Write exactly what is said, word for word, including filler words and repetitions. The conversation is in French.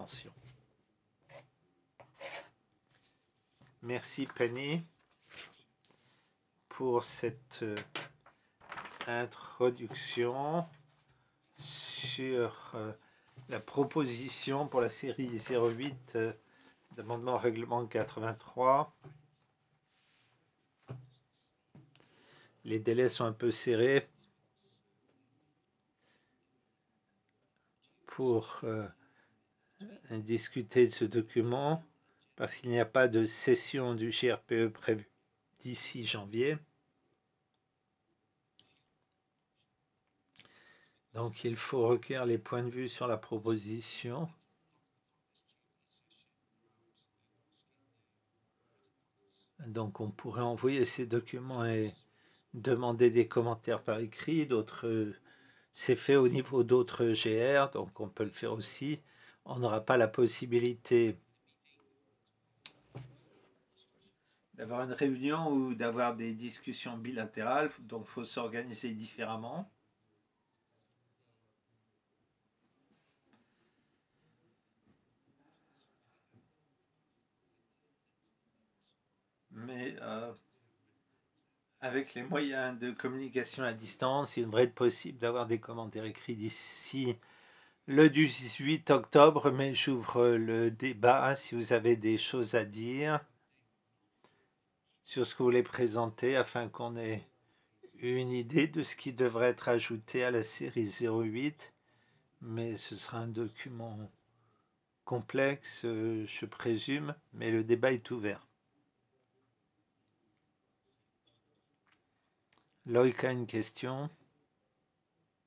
attention. Merci Penny pour cette euh, introduction sur euh, la proposition pour la série zéro huit euh, d'amendement au règlement quatre-vingt-trois. Les délais sont un peu serrés pour euh, discuter de ce document parce qu'il n'y a pas de session du G R P E prévue d'ici janvier. Donc il faut recueillir les points de vue sur la proposition. Donc on pourrait envoyer ces documents et demander des commentaires par écrit. D'autres, c'est fait au niveau d'autres G R, donc on peut le faire aussi. On n'aura pas la possibilité d'avoir une réunion ou d'avoir des discussions bilatérales, donc il faut s'organiser différemment. Mais euh, avec les moyens de communication à distance, il devrait être possible d'avoir des commentaires écrits d'ici le dix-huit octobre, mais j'ouvre le débat si vous avez des choses à dire sur ce que vous voulez présenter afin qu'on ait une idée de ce qui devrait être ajouté à la série zéro huit, mais ce sera un document complexe, je présume, mais le débat est ouvert. Loïc a une question.